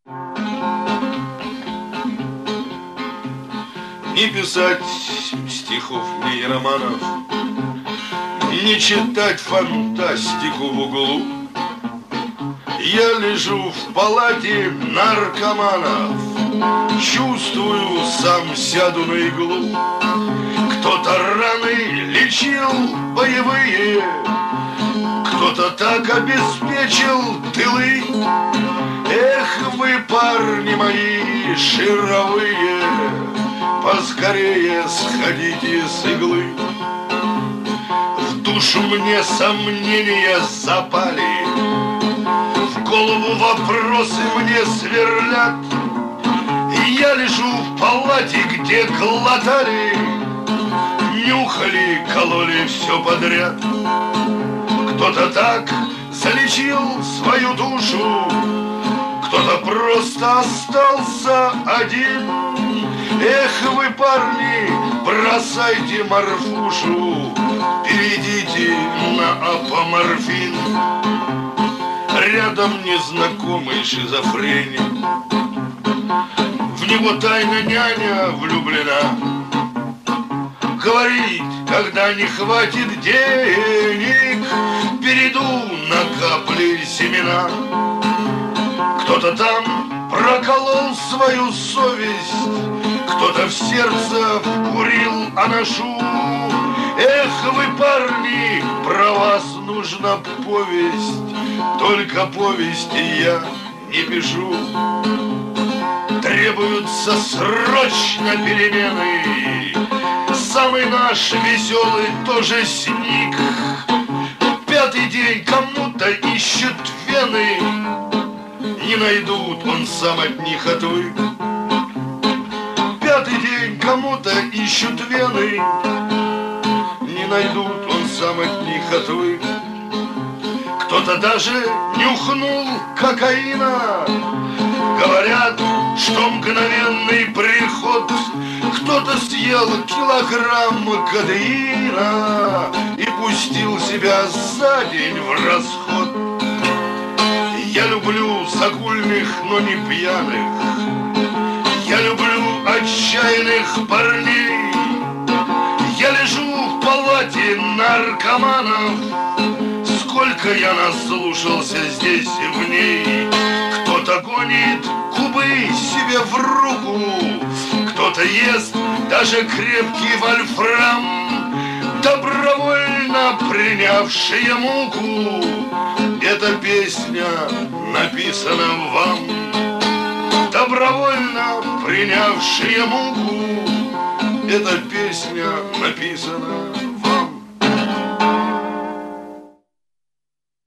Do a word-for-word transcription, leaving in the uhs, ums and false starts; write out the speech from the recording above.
Не писать стихов, ни романов, не читать фантастику в углу. Я лежу в палате наркоманов, чувствую, сам сяду на иглу. Кто-то раны лечил боевые, кто-то так обеспечил тылы. Эх вы, парни мои шаровые, поскорее сходите с иглы. В душу мне сомнения запали, в голову вопросы мне сверлят. И я лежу в палате, где глотали, нюхали, кололи все подряд. Кто-то так залечил свою душу, кто-то просто остался один. Эх вы, парни, бросайте морфушу, перейдите на апоморфин. Рядом незнакомый шизофреник, в него тайно няня влюблена. Говорит, когда не хватит денег, перейду на капли семена. Кто-то там проколол свою совесть, кто-то в сердце вкурил анашу. Эх вы, парни, про вас нужна повесть, только повести я не пишу. Требуются срочно перемены, самый наш веселый тоже сник. Пятый день кому-то ищет вены, не найдут, он сам от них отвык. Пятый день кому-то ищут вены, не найдут, он сам от них отвык. Кто-то даже нюхнул кокаина, говорят, что мгновенный приход. Кто-то съел килограмм кадеина и пустил себя за день в расход. Я люблю загульных, но не пьяных, я люблю отчаянных парней. Я лежу в палате наркоманов, сколько я наслушался здесь и в ней. Кто-то гонит кубы себе в руку, кто-то ест даже крепкий вольфрам, добровольно принявшие муку. Эта песня написана вам, добровольно принявшие муку. Эта песня написана